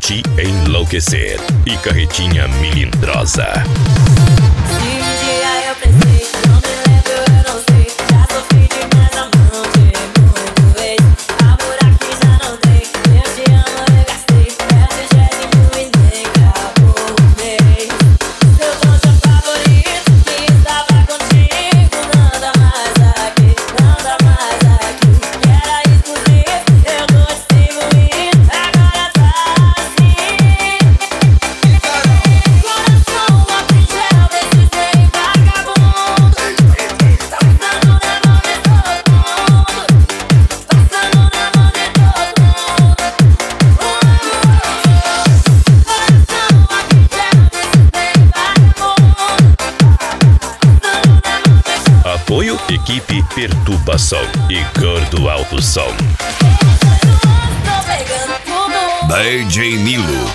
te enlouquecer. E carretinha melindrosa. Se um dia eu pensei, não me lembro, eu não sei. Já sofri demais a mão de muito ex. Amor aqui já não tem, eu te amo, eu gastei. Refrigério e nem acabou o mês. Seu trouxa favorito que estava contigo, nada mais aqui, nada mais aqui. Que era exclusivo, eu tô distribuindo, agora tá assim. Coração a pincel desses trem vagabundo. Passando na mão de todo mundo. Passando na mão de todo mundo. Coração a pincel desses trem vagabundo. Passando na mão de todo mundo. Apoio Equipe Perturbação e Gordo Alto Som. Tô pegando tudo. DJ Nilo.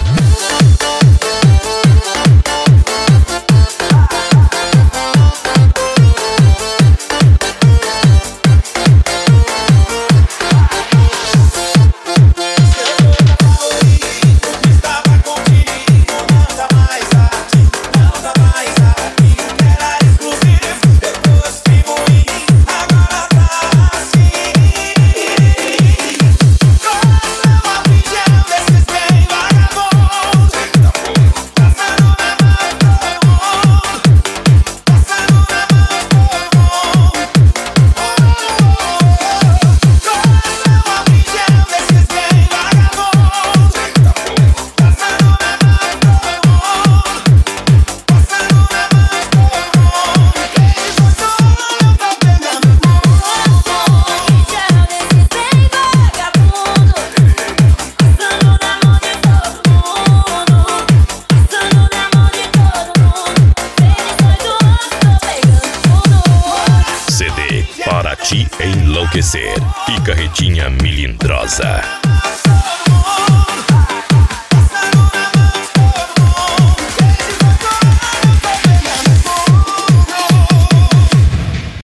Estava contigo, nada mais aqui, nada mais aqui. Que era exclusivo, eu tô distribuindo, agora tá assim. Coração a pincel desses bem vagabundos. Passando na mão de todo mundo. Passando na mão de todo mundo. Coração a pincel desses bem vagabundos. Passando na mão de todo mundo. Passando na mão de todo mundo. Eles não estão pegando CD para te enlouquecer. E carretinha melindrosa. tudo.